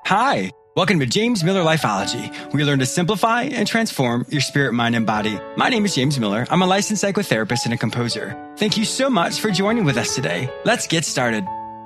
Hi, welcome to James Miller Lifeology, where you learn to simplify and transform your spirit, mind, and body. My name is James Miller. I'm a licensed psychotherapist and a composer. Thank you so much for joining with us today. Let's get started.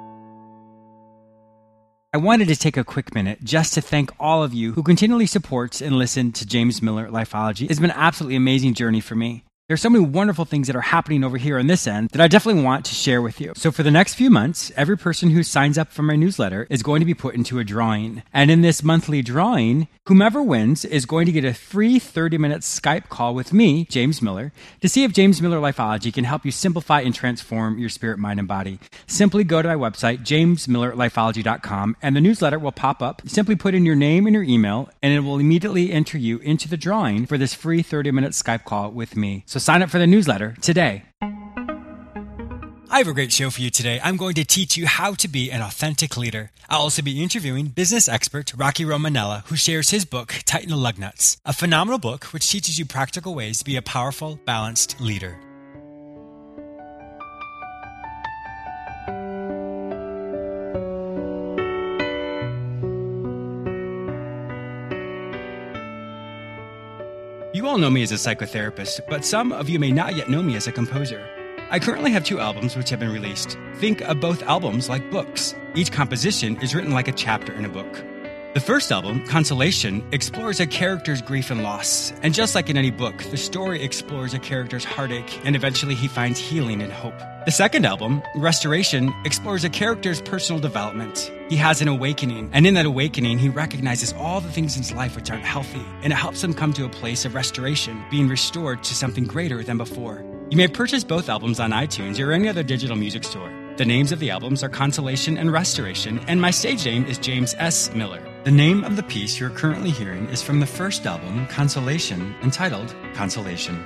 I wanted to take a quick minute just to thank all of you who continually supports and listen to James Miller Lifeology. It's been an absolutely amazing journey for me. There's so many wonderful things that are happening over here on this end that I definitely want to share with you. So for the next few months, every person who signs up for my newsletter is going to be put into a drawing. And in this monthly drawing, whomever wins is going to get a free 30-minute Skype call with me, James Miller, to see if James Miller Lifeology can help you simplify and transform your spirit, mind, and body. Simply go to my website, jamesmillerlifeology.com, and the newsletter will pop up. Simply put in your name and your email, and it will immediately enter you into the drawing for this free 30-minute Skype call with me. So sign up for the newsletter today. I have a great show for you today. I'm going to teach you how to be an authentic leader. I'll also be interviewing business expert Rocky Romanella, who shares his book, Tighten the Lug Nuts, a phenomenal book which teaches you practical ways to be a powerful, balanced leader. You all know me as a psychotherapist, but some of you may not yet know me as a composer. I currently have 2 albums which have been released. Think of both albums like books. Each composition is written like a chapter in a book. The first album, Consolation, explores a character's grief and loss. And just like in any book, the story explores a character's heartache, and eventually he finds healing and hope. The second album, Restoration, explores a character's personal development. He has an awakening, and in that awakening, he recognizes all the things in his life which aren't healthy, and it helps him come to a place of restoration, being restored to something greater than before. You may purchase both albums on iTunes or any other digital music store. The names of the albums are Consolation and Restoration, and my stage name is James S. Miller. The name of the piece you're currently hearing is from the first album, Consolation, entitled Consolation.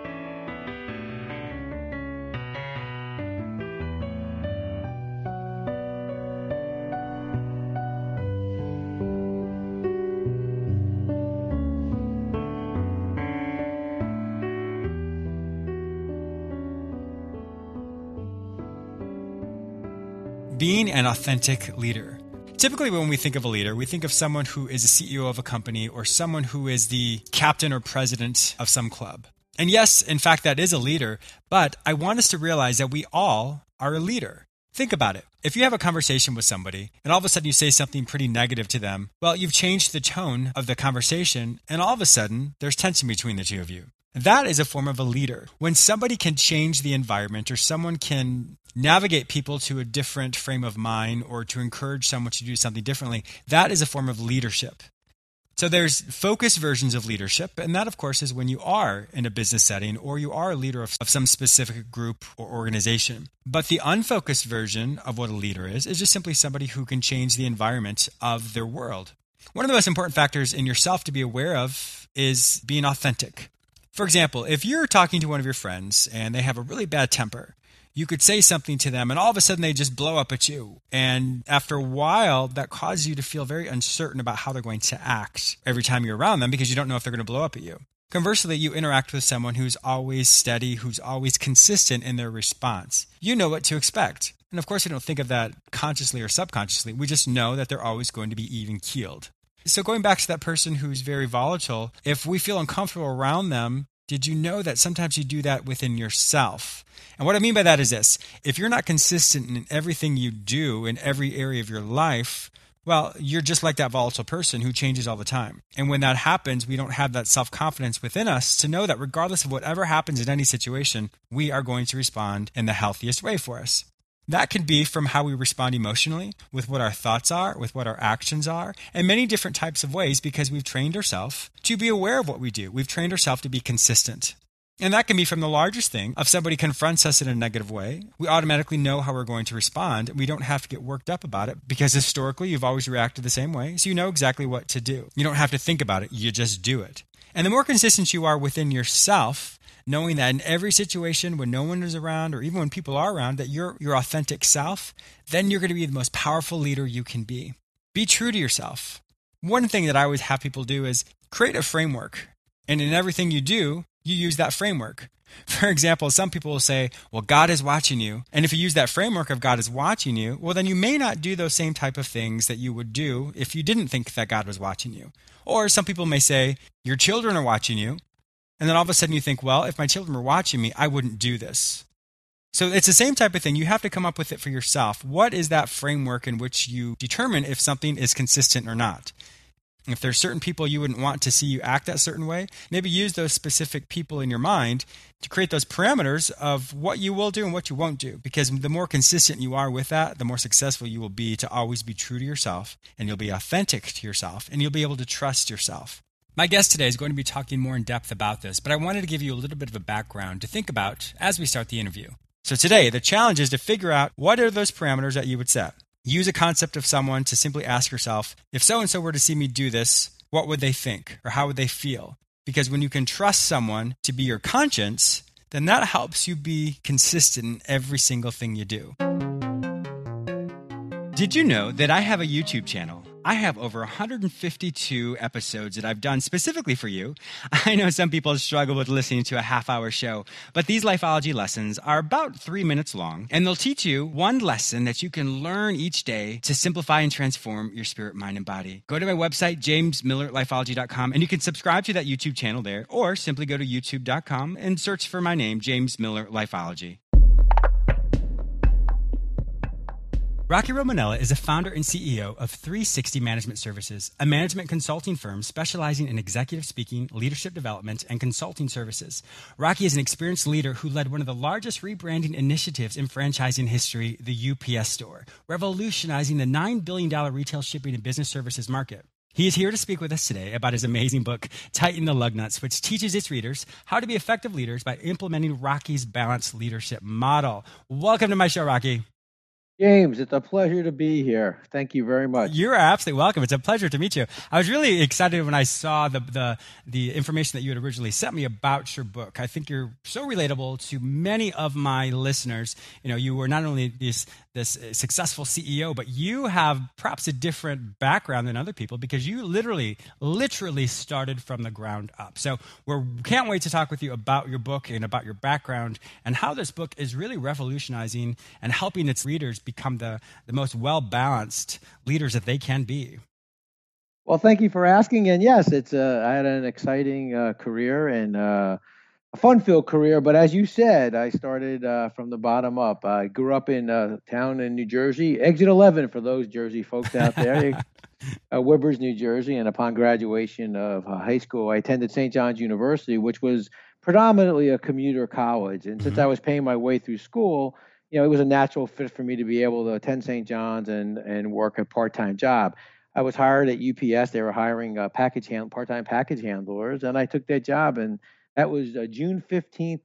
Being an authentic leader. Typically, when we think of a leader, we think of someone who is a CEO of a company or someone who is the captain or president of some club. And yes, in fact, that is a leader, but I want us to realize that we all are a leader. Think about it. If you have a conversation with somebody and all of a sudden you say something pretty negative to them, well, you've changed the tone of the conversation and all of a sudden there's tension between the two of you. That is a form of a leader. When somebody can change the environment or someone can navigate people to a different frame of mind or to encourage someone to do something differently, that is a form of leadership. So there's focused versions of leadership, and that, of course, is when you are in a business setting or you are a leader of some specific group or organization. But the unfocused version of what a leader is just simply somebody who can change the environment of their world. One of the most important factors in yourself to be aware of is being authentic. For example, if you're talking to one of your friends and they have a really bad temper, you could say something to them and all of a sudden they just blow up at you. And after a while, that causes you to feel very uncertain about how they're going to act every time you're around them because you don't know if they're going to blow up at you. Conversely, you interact with someone who's always steady, who's always consistent in their response. You know what to expect. And of course, we don't think of that consciously or subconsciously. We just know that they're always going to be even-keeled. So going back to that person who's very volatile, if we feel uncomfortable around them, did you know that sometimes you do that within yourself? And what I mean by that is this. If you're not consistent in everything you do in every area of your life, well, you're just like that volatile person who changes all the time. And when that happens, we don't have that self-confidence within us to know that regardless of whatever happens in any situation, we are going to respond in the healthiest way for us. That can be from how we respond emotionally, with what our thoughts are, with what our actions are, and many different types of ways because we've trained ourselves to be aware of what we do. We've trained ourselves to be consistent. And that can be from the largest thing. If somebody confronts us in a negative way, we automatically know how we're going to respond. We don't have to get worked up about it because historically you've always reacted the same way, so you know exactly what to do. You don't have to think about it. You just do it. And the more consistent you are within yourself, knowing that in every situation when no one is around or even when people are around, that you're your authentic self, then you're going to be the most powerful leader you can be. Be true to yourself. One thing that I always have people do is create a framework. And in everything you do, you use that framework. For example, some people will say, well, God is watching you. And if you use that framework of God is watching you, well, then you may not do those same type of things that you would do if you didn't think that God was watching you. Or some people may say, your children are watching you. And then all of a sudden you think, well, if my children were watching me, I wouldn't do this. So it's the same type of thing. You have to come up with it for yourself. What is that framework in which you determine if something is consistent or not? If there's certain people you wouldn't want to see you act that certain way, maybe use those specific people in your mind to create those parameters of what you will do and what you won't do. Because the more consistent you are with that, the more successful you will be to always be true to yourself, and you'll be authentic to yourself, and you'll be able to trust yourself. My guest today is going to be talking more in depth about this, but I wanted to give you a little bit of a background to think about as we start the interview. So today, the challenge is to figure out what are those parameters that you would set. Use a concept of someone to simply ask yourself, if so-and-so were to see me do this, what would they think or how would they feel? Because when you can trust someone to be your conscience, then that helps you be consistent in every single thing you do. Did you know that I have a YouTube channel? I have over 152 episodes that I've done specifically for you. I know some people struggle with listening to a half-hour show, but these Lifeology lessons are about 3 minutes long, and they'll teach you one lesson that you can learn each day to simplify and transform your spirit, mind, and body. Go to my website, jamesmillerlifeology.com, and you can subscribe to that YouTube channel there, or simply go to youtube.com and search for my name, James Miller Lifeology. Rocky Romanella is the founder and CEO of 360 Management Services, a management consulting firm specializing in executive speaking, leadership development, and consulting services. Rocky is an experienced leader who led one of the largest rebranding initiatives in franchising history, the UPS Store, revolutionizing the $9 billion retail shipping and business services market. He is here to speak with us today about his amazing book, Tighten the Lug Nuts, which teaches its readers how to be effective leaders by implementing Rocky's balanced leadership model. Welcome to my show, Rocky. James, it's a pleasure to be here. Thank you very much. You're absolutely welcome. It's a pleasure to meet you. I was really excited when I saw the information that you had originally sent me about your book. I think you're so relatable to many of my listeners. You know, you were not only this successful CEO, but you have perhaps a different background than other people because you literally started from the ground up. So we can't wait to talk with you about your book and about your background and how this book is really revolutionizing and helping its readers become the most well-balanced leaders that they can be. Well, thank you for asking. And yes, I had an exciting career and a fun-filled career. But as you said, I started from the bottom up. I grew up in a town in New Jersey, Exit 11 for those Jersey folks out there, Wibbers, New Jersey. And upon graduation of high school, I attended St. John's University, which was predominantly a commuter college. And since I was paying my way through school, you know, it was a natural fit for me to be able to attend St. John's and work a part-time job. I was hired at UPS. They were hiring part-time package handlers, and I took that job, and that was June 15th,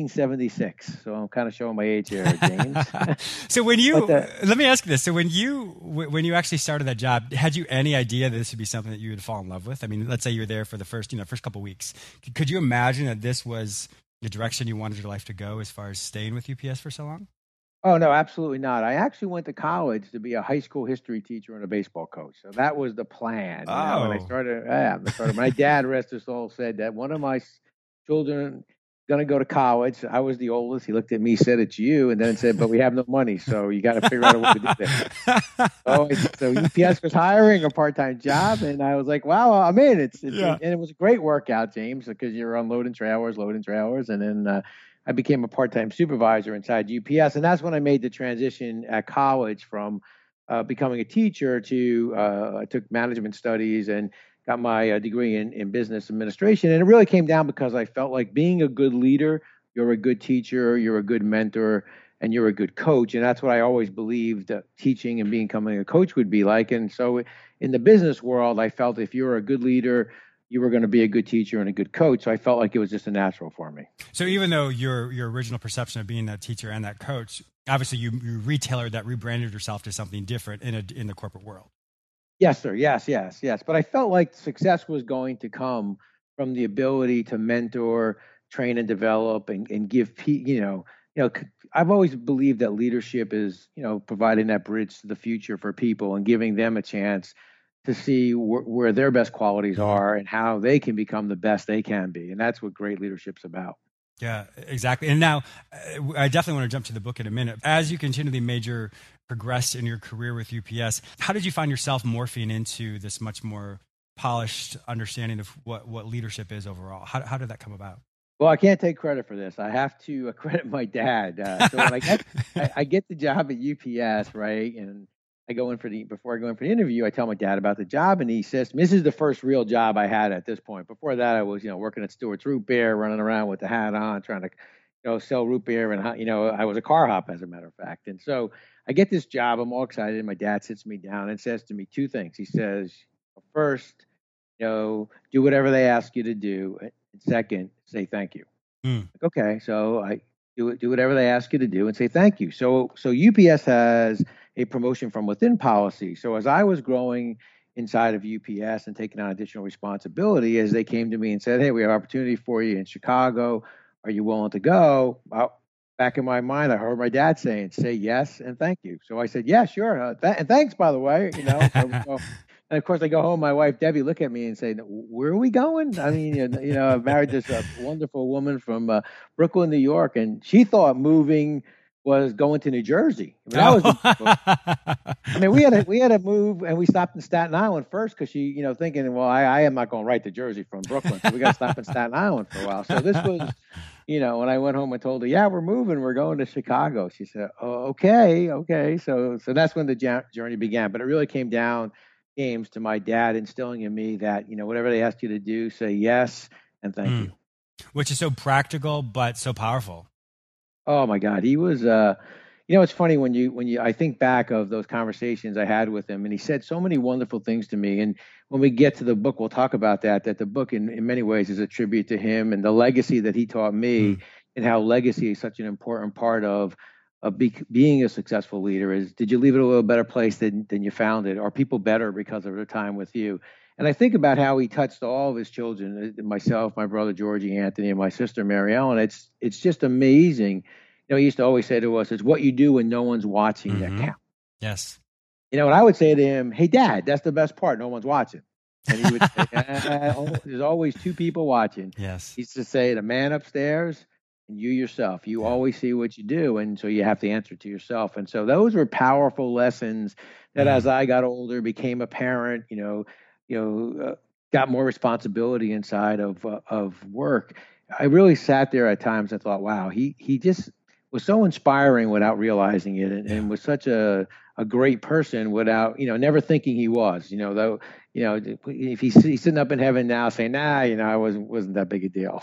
1976. So I'm kind of showing my age here, James. So let me ask you this. So when you actually started that job, had you any idea that this would be something that you would fall in love with? I mean, let's say you were there for the first couple of weeks. Could you imagine that this was the direction you wanted your life to go as far as staying with UPS for so long? Oh, no, absolutely not. I actually went to college to be a high school history teacher and a baseball coach. So that was the plan. Oh. You know, when I started, my dad, rest his soul, said that one of my children going to go to college. I was the oldest. He looked at me, said, "It's you," and then said, "But we have no money, so you got to figure out a way to do this." So UPS was hiring a part-time job, and I was like, "Wow, I'm in." And it was a great workout, James, because you're unloading trailers, and then I became a part-time supervisor inside UPS, and that's when I made the transition at college from becoming a teacher to I took management studies and got my degree in business administration. And it really came down because I felt like being a good leader, you're a good teacher, you're a good mentor, and you're a good coach. And that's what I always believed teaching and becoming a coach would be like. And so in the business world, I felt if you're a good leader, you were going to be a good teacher and a good coach. So I felt like it was just a natural for me. So even though your original perception of being that teacher and that coach, obviously you retailored that, rebranded yourself to something different in the corporate world. Yes, sir. Yes. But I felt like success was going to come from the ability to mentor, train, and develop, and give. I've always believed that leadership is, providing that bridge to the future for people and giving them a chance to see where their best qualities are and how they can become the best they can be. And that's what great leadership's about. Yeah, exactly. And now I definitely want to jump to the book in a minute. As you continually progressed in your career with UPS, how did you find yourself morphing into this much more polished understanding of what leadership is overall? How did that come about? Well, I can't take credit for this. I have to credit my dad. So when I get the job at UPS, right, and before I go in for the interview, I tell my dad about the job, and he says, "This is the first real job I had at this point. Before that, I was, working at Stewart's Root Beer, running around with the hat on, trying to, sell root beer, and I was a car hop, as a matter of fact. And so I get this job. I'm all excited. And my dad sits me down and says to me two things. He says, first, do whatever they ask you to do. And second, say thank you. Like, okay, so I do whatever they ask you to do and say thank you. So UPS has a promotion from within policy. So as I was growing inside of UPS and taking on additional responsibility, as they came to me and said, "Hey, we have opportunity for you in Chicago. Are you willing to go?" Well, back in my mind, I heard my dad saying, "Say yes and thank you." So I said, "Yeah, sure, and thanks, by the way." And of course, I go home. My wife Debbie look at me and say, "Where are we going?" I mean, I've married this wonderful woman from Brooklyn, New York, and she thought moving was going to New Jersey. We had to move, and we stopped in Staten Island first because she, thinking, well, I am not going right to Jersey from Brooklyn, so we got to stop in Staten Island for a while. So this was, when I went home and told her, "Yeah, we're moving, we're going to Chicago." She said, "Oh, okay." So that's when the journey began. But it really came down, James, to my dad instilling in me that, whatever they ask you to do, say yes and thank you. Which is so practical, but so powerful. Oh my God. He was, it's funny when I think back of those conversations I had with him, and he said so many wonderful things to me. And when we get to the book, we'll talk about that the book in many ways is a tribute to him and the legacy that he taught me, and how legacy is such an important part of being a successful leader. Is, did you leave it a little better place than you found it? Are people better because of their time with you? And I think about how he touched all of his children, myself, my brother Georgie Anthony, and my sister Mary Ellen. It's just amazing. He used to always say to us, "It's what you do when no one's watching that counts." Yes. And I would say to him, "Hey, Dad, that's the best part. No one's watching." And he would say, "There's always two people watching." Yes. He used to say, "The man upstairs and you yourself. You always see what you do, and so you have to answer to yourself." And so those were powerful lessons that, as I got older, became a parent, got more responsibility inside of work. I really sat there at times and thought, wow, he just was so inspiring without realizing it, and was such a great person without, never thinking he was, though, if he's sitting up in heaven now saying, "Nah, I wasn't that big a deal."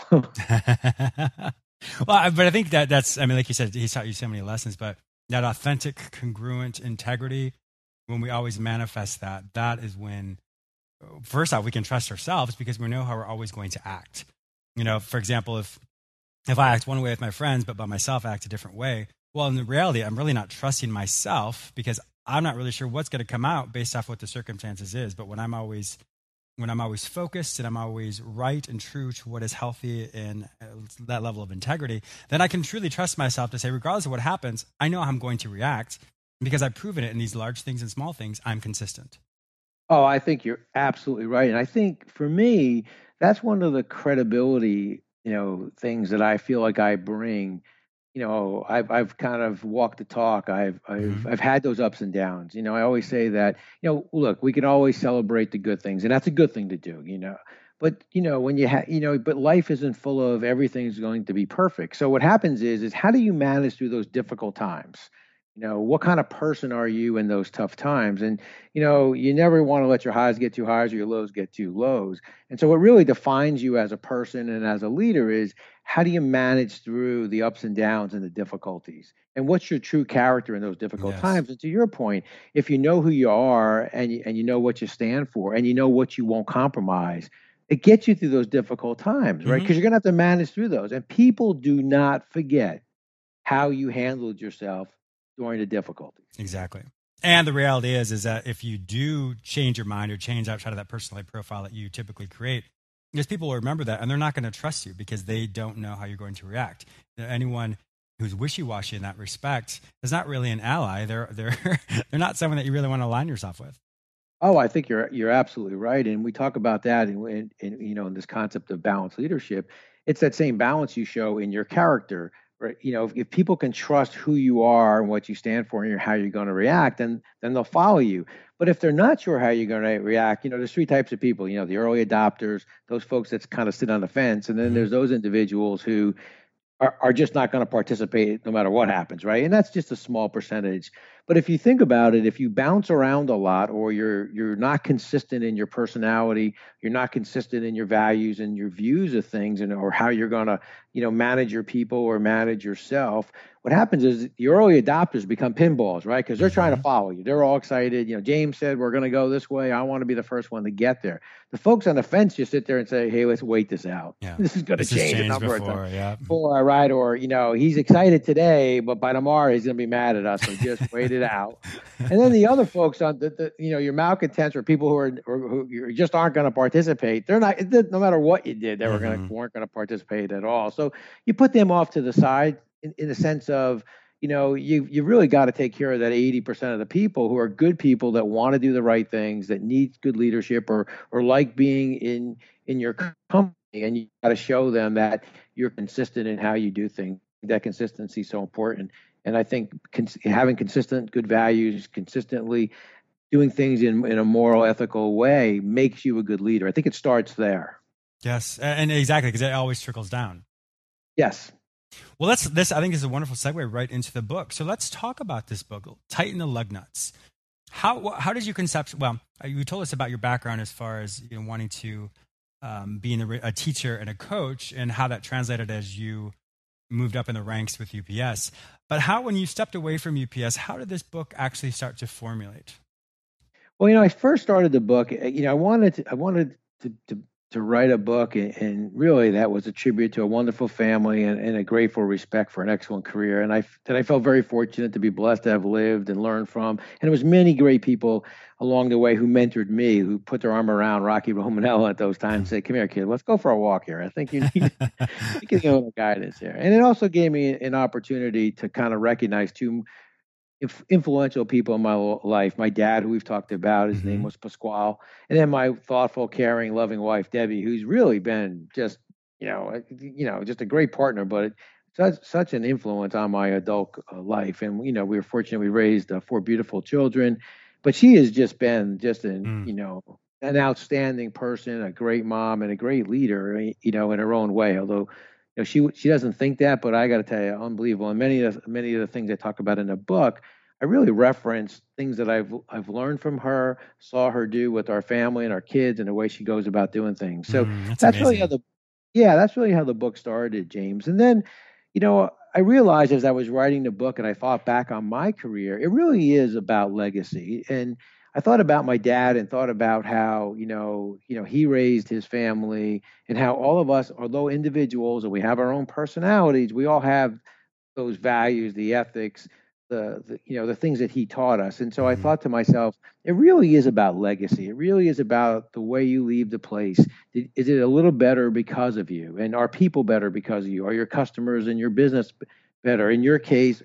Well, but I think that's, like you said, he taught you so many lessons, but that authentic, congruent integrity, when we always manifest that is when, first off, we can trust ourselves because we know how we're always going to act. For example, if I act one way with my friends, but by myself I act a different way, well, in reality, I'm really not trusting myself because I'm not really sure what's going to come out based off what the circumstances is. But when I'm always focused and I'm always right and true to what is healthy and that level of integrity, then I can truly trust myself to say, regardless of what happens, I know how I'm going to react because I've proven it in these large things and small things. I'm consistent. Oh, I think you're absolutely right. And I think for me, that's one of the credibility, things that I feel like I bring. I've kind of walked the talk. I've had those ups and downs. I always say that, look, we can always celebrate the good things, and that's a good thing to do, But, when but life isn't full of everything's going to be perfect. So what happens is how do you manage through those difficult times? What kind of person are you in those tough times? And, you never want to let your highs get too highs or your lows get too lows. And so what really defines you as a person and as a leader is how do you manage through the ups and downs and the difficulties? And what's your true character in those difficult times? And to your point, if you know who you are and you know what you stand for and you know what you won't compromise, it gets you through those difficult times, right? Because you're going to have to manage through those. And people do not forget how you handled yourself during the difficulties. Exactly. And the reality is that if you do change your mind or change outside of that personality profile that you typically create, because people will remember that and they're not going to trust you because they don't know how you're going to react. Anyone who's wishy-washy in that respect is not really an ally. They're not someone that you really want to align yourself with. Oh, I think you're absolutely right, and we talk about that in this concept of balanced leadership. It's that same balance you show in your character, right? If people can trust who you are and what you stand for and how you're going to react, then they'll follow you. But if they're not sure how you're going to react, there's three types of people. The early adopters, those folks that kind of sit on the fence, and then Hmm. there's those individuals who are just not going to participate no matter what happens, right? And that's just a small percentage. But if you think about it, if you bounce around a lot, or you're not consistent in your personality, you're not consistent in your values and your views of things, and or how you're going to manage your people or manage yourself, what happens is the early adopters become pinballs, right? Because they're trying to Hmm. follow you. They're all excited. James said we're going to go this way. I want to be the first one to get there. The folks on the fence just sit there and say, hey, let's wait this out. Yeah. This is going to This has change a changed number of times. before. Yeah. Or right, or he's excited today, but by tomorrow he's going to be mad at us. So just wait it out. And then the other folks on your malcontents, or people who just aren't going to participate. They're not, no matter what you did, they Hmm. weren't going to participate at all. So you put them off to the side in the sense of, you really got to take care of that 80% of the people who are good people that want to do the right things, that need good leadership, or like being in your company, and you got to show them that you're consistent in how you do things. That consistency is so important. And I think having consistent good values, consistently doing things in a moral, ethical way makes you a good leader. I think it starts there. Yes, and exactly, because it always trickles down. Yes. Well, that's this. I think is a wonderful segue right into the book. So let's talk about this book, Tighten the Lug Nuts. How did you concept? Well, you told us about your background as far as wanting to being a teacher and a coach, and how that translated as you moved up in the ranks with UPS. But how, when you stepped away from UPS, how did this book actually start to formulate? Well, I first started the book. I wanted to write a book, and really that was a tribute to a wonderful family, and a grateful respect for an excellent career. And I felt very fortunate to be blessed to have lived and learned from. And it was many great people along the way who mentored me, who put their arm around Rocky Romanella at those times and said, "Come here, kid, let's go for a walk here. I think you need you can get a little guidance here." And it also gave me an opportunity to kind of recognize two influential people in my life. My dad, who we've talked about, his name Hmm. was Pasquale, and then my thoughtful, caring, loving wife, Debbie, who's really been just, just a great partner, but such an influence on my adult life. And we were fortunate; we raised four beautiful children, but she has just been just Mm. an outstanding person, a great mom, and a great leader, in her own way. Although she doesn't think that, but I got to tell you, unbelievable. And many of the things I talk about in the book, I really reference things that I've learned from her, saw her do with our family and our kids, and the way she goes about doing things. So That's that's really how amazing. the yeah, that's really how the book started, James. And then, I realized as I was writing the book and I thought back on my career, it really is about legacy. And I thought about my dad and thought about how, he raised his family, and how all of us, although individuals and we have our own personalities, we all have those values, the ethics, the things that he taught us. And so I Hmm. thought to myself, it really is about legacy. It really is about the way you leave the place. Is it a little better because of you? And are people better because of you? Are your customers and your business better? In your case,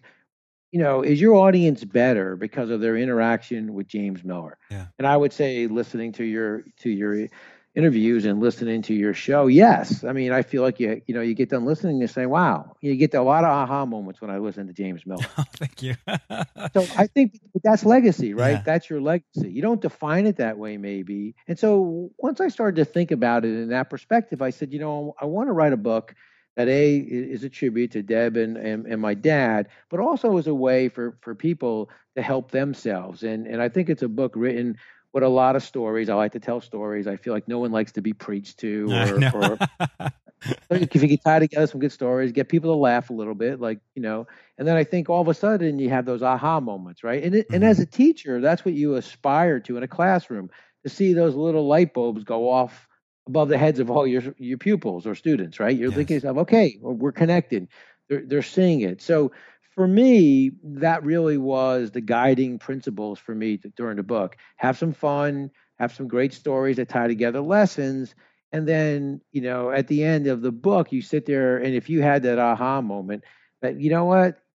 is your audience better because of their interaction with James Miller? Yeah. And I would say, listening to your interviews and listening to your show, yes. I mean, I feel like you get done listening and say, wow, you get a lot of aha moments when I listen to James Miller. Oh, thank you. So I think that's legacy, right? Yeah. That's your legacy. You don't define it that way, maybe. And so once I started to think about it in that perspective, I said, I want to write a book that is a tribute to Deb and my dad, but also is a way for people to help themselves. And I think it's a book written with a lot of stories. I like to tell stories. I feel like no one likes to be preached to, I or know. if you get tied together some good stories, get people to laugh a little bit, and then I think all of a sudden you have those aha moments, right? And as Hmm. a teacher, that's what you aspire to in a classroom, to see those little light bulbs go off above the heads of all your pupils or students, right? You're thinking Yes. to yourself, okay, well, we're connected. They're seeing it. So for me, that really was the guiding principles for me during the book. Have some fun, have some great stories that tie together lessons, and then, at the end of the book, you sit there, and if you had that aha moment, that, you know what?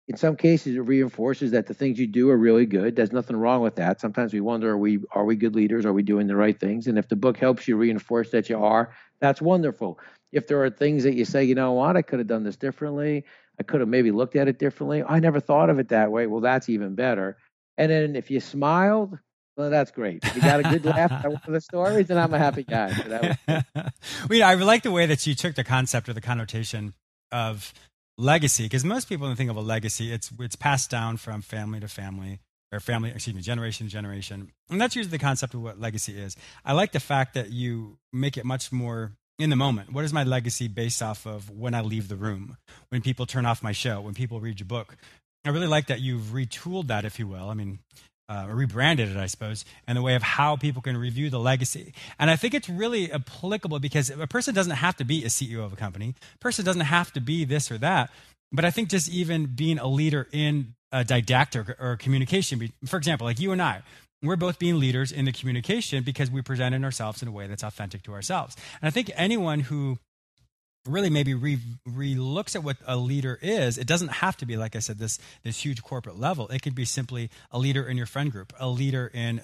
in some cases, it reinforces that the things you do are really good. There's nothing wrong with that. Sometimes we wonder, are we good leaders? Are we doing the right things? And if the book helps you reinforce that you are, that's wonderful. If there are things that you say, you know what, I could have done this differently. I could have maybe looked at it differently. I never thought of it that way. Well, that's even better. And then if you smiled, well, that's great. If you got a good laugh at one of the stories, then I'm a happy guy. So that was good. Well, I like the way that you took the concept or the connotation of legacy, because most people, when they think of a legacy, it's passed down from family to family, or generation to generation. And that's usually the concept of what legacy is. I like the fact that you make it much more in the moment. What is my legacy based off of when I leave the room, when people turn off my show, when people read your book? I really like that you've retooled that, if you will. I mean, rebranded it, I suppose, in the way of how people can review the legacy. And I think it's really applicable because a person doesn't have to be a CEO of a company. A person doesn't have to be this or that. But I think just even being a leader in a didactic or communication, for example, like you and I, we're both being leaders in the communication because we presented ourselves in a way that's authentic to ourselves. And I think anyone who really maybe re-looks at what a leader is, it doesn't have to be, like I said, this huge corporate level. It could be simply a leader in your friend group, a leader in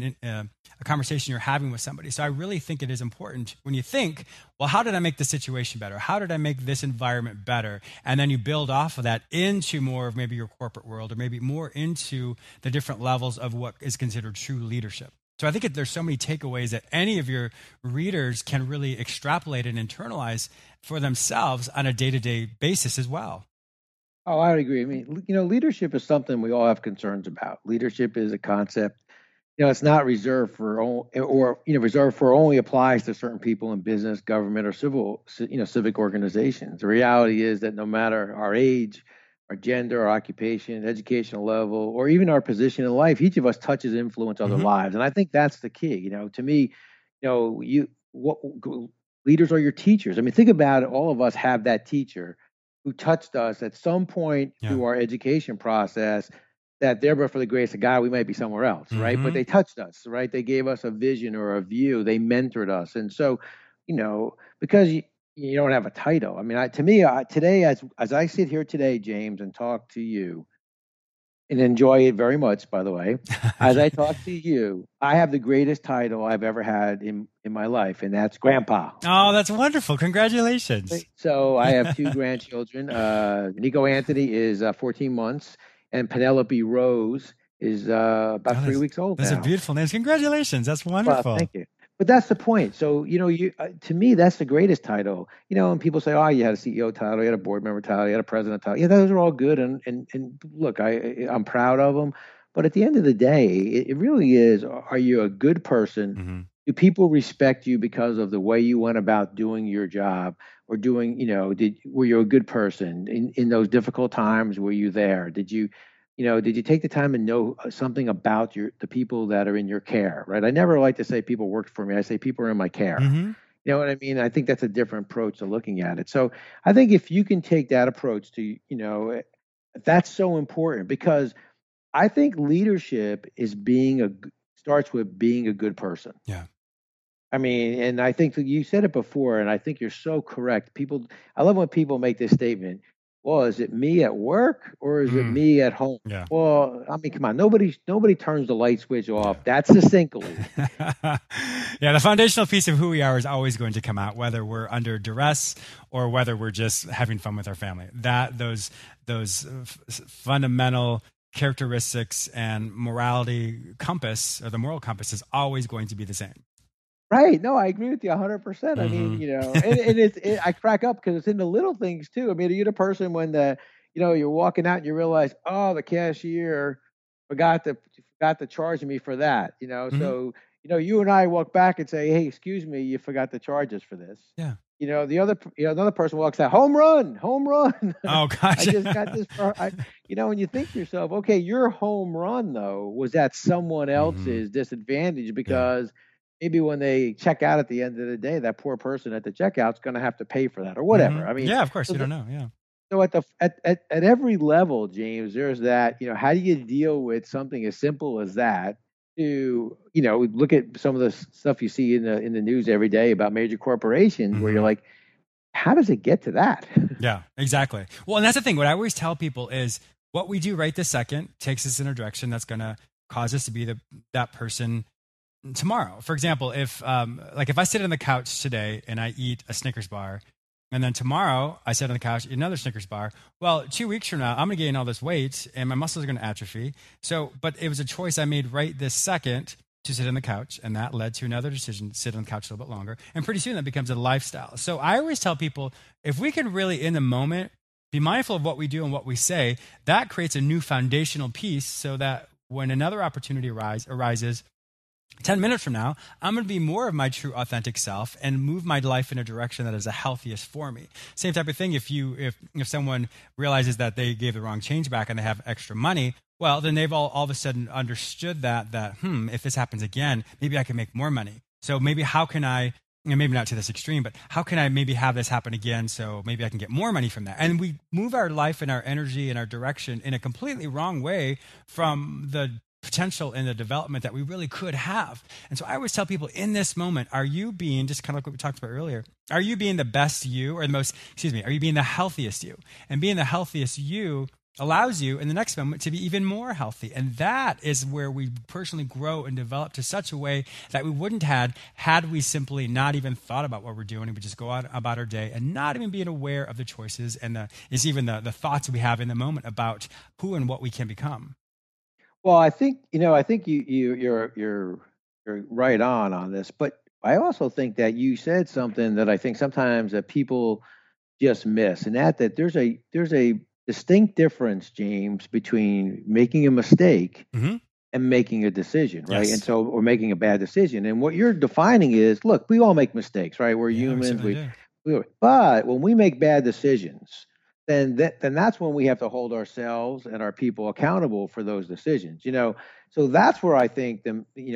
a conversation you're having with somebody. So I really think it is important when you think, well, how did I make the situation better? How did I make this environment better? And then you build off of that into more of maybe your corporate world, or maybe more into the different levels of what is considered true leadership. So I think there's so many takeaways that any of your readers can really extrapolate and internalize for themselves on a day-to-day basis as well. Oh, I would agree. I mean, leadership is something we all have concerns about. Leadership is a concept. It's not reserved for reserved for only applies to certain people in business, government, or civic organizations. The reality is that no matter our age, our gender, our occupation, educational level, or even our position in life, each of us touches and influence other lives. And I think that's the key. To me, leaders are your teachers. I mean, think about it. All of us have that teacher who touched us at some point through our education process, that thereby for the grace of God, we might be somewhere else, right? But they touched us, right? They gave us a vision or a view. They mentored us. And so, because you don't have a title. I mean, today, as I sit here today, James, and talk to you, and enjoy it very much, by the way, as I talk to you, I have the greatest title I've ever had in my life, and that's Grandpa. Oh, that's wonderful. Congratulations. So I have two grandchildren. Nico Anthony is 14 months, and Penelope Rose is about 3 weeks old. Those are beautiful names. Congratulations. That's wonderful. Well, thank you. But that's the point. So, to me, that's the greatest title. And people say, oh, you had a CEO title, you had a board member title, you had a president title. Yeah, those are all good. And look, I'm proud of them. But at the end of the day, it really is, are you a good person? Mm-hmm. Do people respect you because of the way you went about doing your job, or were you a good person in those difficult times? Were you there? Did you take the time to know something about the people that are in your care, right? I never like to say people worked for me. I say people are in my care. Mm-hmm. You know what I mean? I think that's a different approach to looking at it. So I think if you can take that approach to, that's so important, because I think leadership is starts with being a good person. Yeah. I mean, and I think that you said it before, and I think you're so correct. I love when people make this statement. Well, is it me at work or is it me at home? Yeah. Well, I mean, come on, nobody turns the light switch off. That's succinctly. Yeah, the foundational piece of who we are is always going to come out, whether we're under duress or whether we're just having fun with our family. Those fundamental characteristics and morality compass, or the moral compass, is always going to be the same. Right. No, I agree with you 100%. I mean, I crack up because it's in the little things too. I mean, you're the person when you're walking out and you realize, oh, the cashier forgot to charge me for that. So, you and I walk back and say, hey, excuse me, you forgot to charge us for this. Yeah. Another person walks out, home run. Oh gosh. I just got this. And you think to yourself, okay, your home run though was at someone else's disadvantage, because maybe when they check out at the end of the day, that poor person at the checkout's going to have to pay for that or whatever. Mm-hmm. I mean, yeah, of course, you don't know. Yeah. So at every level, James, there's that. How do you deal with something as simple as that? To look at some of the stuff you see in the news every day about major corporations, where you're like, how does it get to that? Yeah, exactly. Well, and that's the thing. What I always tell people is, what we do right this second takes us in a direction that's going to cause us to be that person tomorrow. For example, if I sit on the couch today and I eat a Snickers bar, and then tomorrow I sit on the couch, eat another Snickers bar. Well, 2 weeks from now, I'm going to gain all this weight and my muscles are going to atrophy. But it was a choice I made right this second to sit on the couch, and that led to another decision to sit on the couch a little bit longer. And pretty soon that becomes a lifestyle. So I always tell people, if we can really, in the moment, be mindful of what we do and what we say, that creates a new foundational piece so that when another opportunity arises, 10 minutes from now, I'm going to be more of my true authentic self and move my life in a direction that is the healthiest for me. Same type of thing if someone realizes that they gave the wrong change back and they have extra money, well, then they've all of a sudden understood that if this happens again, maybe I can make more money. So maybe how can I, maybe not to this extreme, but how can I maybe have this happen again so maybe I can get more money from that? And we move our life and our energy and our direction in a completely wrong way from the potential in the development that we really could have. And so I always tell people in this moment, are you being, just kind of like what we talked about earlier, are you being the best you or are you being the healthiest you? And being the healthiest you allows you in the next moment to be even more healthy. And that is where we personally grow and develop to such a way that we wouldn't had we simply not even thought about what we're doing and we just go out about our day and not even being aware of the choices and the thoughts we have in the moment about who and what we can become. Well, I think you're right on this, but I also think that you said something that I think sometimes that people just miss, and that there's a distinct difference, James, between making a mistake and making a decision, right? Yes. And so, or making a bad decision. And what you're defining is, look, we all make mistakes, right? We're humans. But when we make bad decisions, then that's when we have to hold ourselves and our people accountable for those decisions. So that's where I think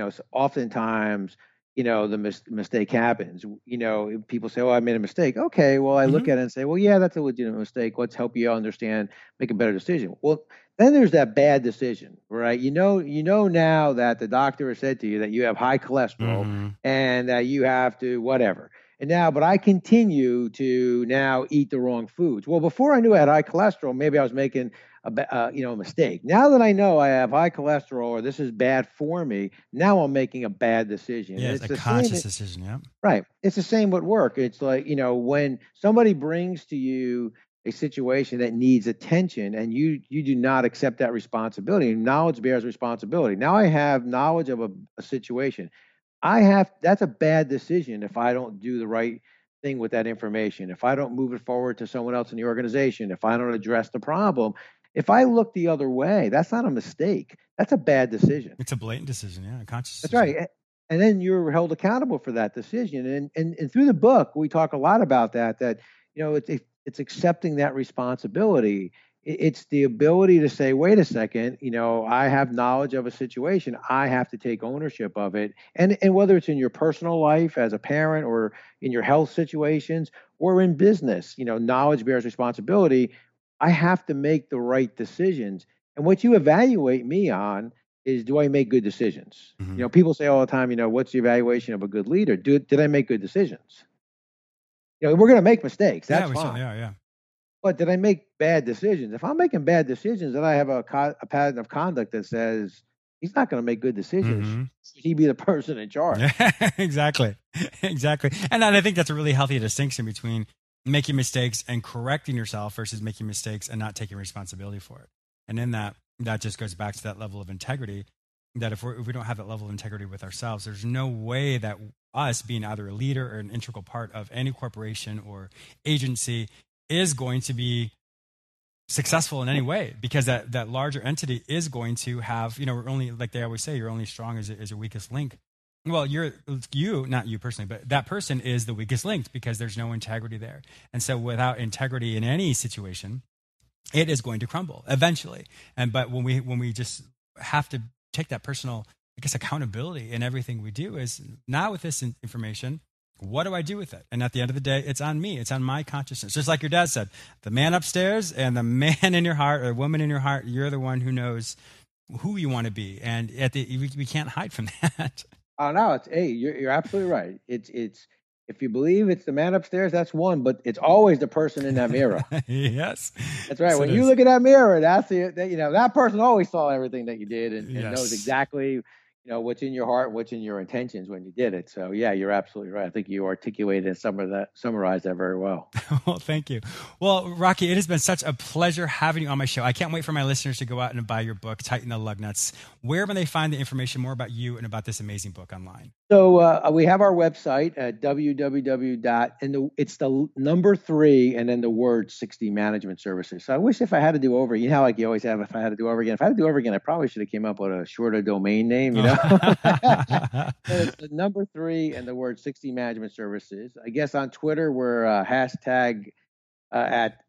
oftentimes, the mistake happens. People say, "Oh, I made a mistake." Okay, well, I look at it and say, "Well, yeah, that's a legitimate mistake. Let's help you understand, make a better decision." Well, then there's that bad decision, right? You know now that the doctor has said to you that you have high cholesterol and that you have to whatever. But I continue to now eat the wrong foods. Well, before I knew I had high cholesterol, maybe I was making a mistake. Now that I know I have high cholesterol or this is bad for me, now I'm making a bad decision. Yeah, it's a conscious decision. Yeah, right. It's the same with work. It's like when somebody brings to you a situation that needs attention and you do not accept that responsibility. Knowledge bears responsibility. Now I have knowledge of a situation. That's a bad decision if I don't do the right thing with that information, if I don't move it forward to someone else in the organization, if I don't address the problem. If I look the other way, that's not a mistake. That's a bad decision. It's a blatant decision, yeah, a conscious decision. That's right. And then you're held accountable for that decision. And through the book, we talk a lot about that it's accepting that responsibility. It's the ability to say, wait a second, I have knowledge of a situation. I have to take ownership of it. And whether it's in your personal life as a parent or in your health situations or in business, knowledge bears responsibility. I have to make the right decisions. And what you evaluate me on is, do I make good decisions? People say all the time, what's the evaluation of a good leader? Did I make good decisions? We're going to make mistakes. That's fine. Yeah. But did I make bad decisions? If I'm making bad decisions, then I have a pattern of conduct that says he's not going to make good decisions. Should he be the person in charge? Exactly. And I think that's a really healthy distinction between making mistakes and correcting yourself versus making mistakes and not taking responsibility for it. And in that just goes back to that level of integrity, that if we don't have that level of integrity with ourselves, there's no way that us being either a leader or an integral part of any corporation or agency is going to be successful in any way, because that larger entity is going to have, we're only, like they always say, you're only strong as your weakest link. Well, not you personally, but that person is the weakest link because there's no integrity there. And so without integrity in any situation, it is going to crumble eventually. But when we just have to take that personal, accountability in everything we do, is now with this information, what do I do with it? And at the end of the day, it's on me. It's on my consciousness. Just like your dad said, the man upstairs and the man in your heart or woman in your heart, you're the one who knows who you want to be. And we can't hide from that. Oh no, you're absolutely right. It's if you believe it's the man upstairs, that's one, but it's always the person in that mirror. Yes. That's right. Yes, When it you is. look at that mirror, that's that person always saw everything that you did and knows Yes. exactly, what's in your heart, what's in your intentions when you did it. So yeah, you're absolutely right. I think you articulated and summarized that very well. Well, thank you. Well, Rocky, it has been such a pleasure having you on my show. I can't wait for my listeners to go out and buy your book, Tighten the Lug Nuts. Where can they find the information more about you and about this amazing book online? So we have our website at it's the number 3 and then the word 60 Management Services. So I wish if I had to do over, like you always have, if I had to do over again, I probably should have came up with a shorter domain name, So it's the number 3 and the word 60 Management Services. I guess on Twitter, we're hashtag at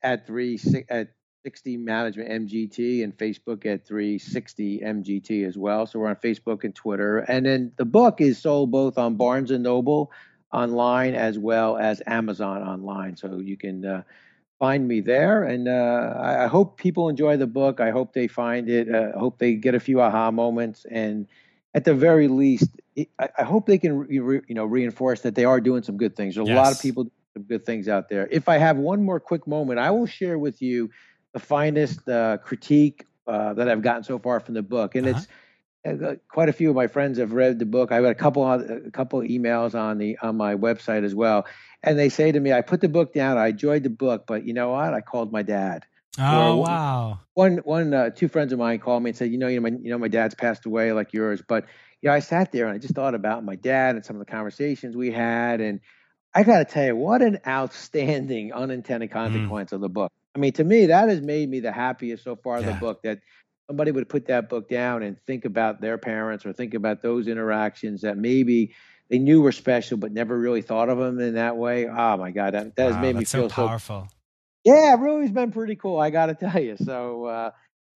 60 Management MGT, and Facebook at 360 MGT as well. So we're on Facebook and Twitter. And then the book is sold both on Barnes & Noble online as well as Amazon online. So you can find me there. And I hope people enjoy the book. I hope they find it. I hope they get a few aha moments. And at the very least, I hope they can reinforce that they are doing some good things. There's a lot of people doing some good things out there. If I have one more quick moment, I will share with you the finest critique that I've gotten so far from the book, and it's quite a few of my friends have read the book. I've got a couple emails on my website as well, and they say to me, "I put the book down. I enjoyed the book, but you know what? I called my dad." Oh, wow! Two friends of mine called me and said, my dad's passed away like yours, but I sat there and I just thought about my dad and some of the conversations we had, and I got to tell you, what an outstanding unintended consequence of the book. I mean, to me, that has made me the happiest so far of the book, that somebody would put that book down and think about their parents or think about those interactions that maybe they knew were special but never really thought of them in that way. Oh, my God, that has made me feel so powerful. Yeah, it really has been pretty cool, I got to tell you. So,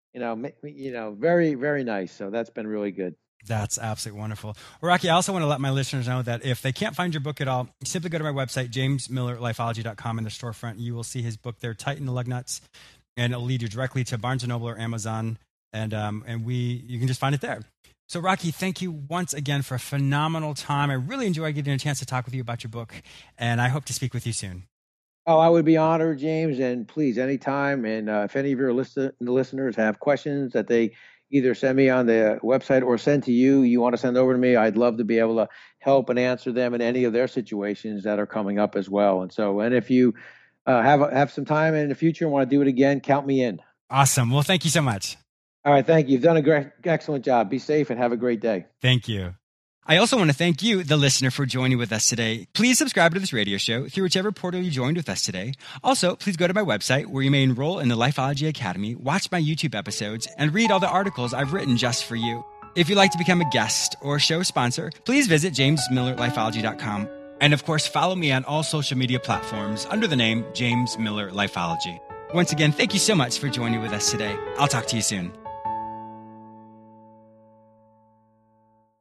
very, very nice. So that's been really good. That's absolutely wonderful. Well, Rocky, I also want to let my listeners know that if they can't find your book at all, simply go to my website, jamesmillerlifeology.com. In the storefront, you will see his book there, Tighten the Lug Nuts, and it'll lead you directly to Barnes & Noble or Amazon, and you can just find it there. So, Rocky, thank you once again for a phenomenal time. I really enjoyed getting a chance to talk with you about your book, and I hope to speak with you soon. Oh, I would be honored, James, and please, anytime. And if any of your listeners have questions that they either send me on the website or send to you want to send over to me, I'd love to be able to help and answer them in any of their situations that are coming up as well. And if you have some time in the future and want to do it again, count me in. Awesome. Well, thank you so much. All right. Thank you. You've done excellent job. Be safe and have a great day. Thank you. I also want to thank you, the listener, for joining with us today. Please subscribe to this radio show through whichever portal you joined with us today. Also, please go to my website where you may enroll in the Lifeology Academy, watch my YouTube episodes, and read all the articles I've written just for you. If you'd like to become a guest or show sponsor, please visit jamesmillerlifeology.com. And of course, follow me on all social media platforms under the name James Miller Lifeology. Once again, thank you so much for joining with us today. I'll talk to you soon.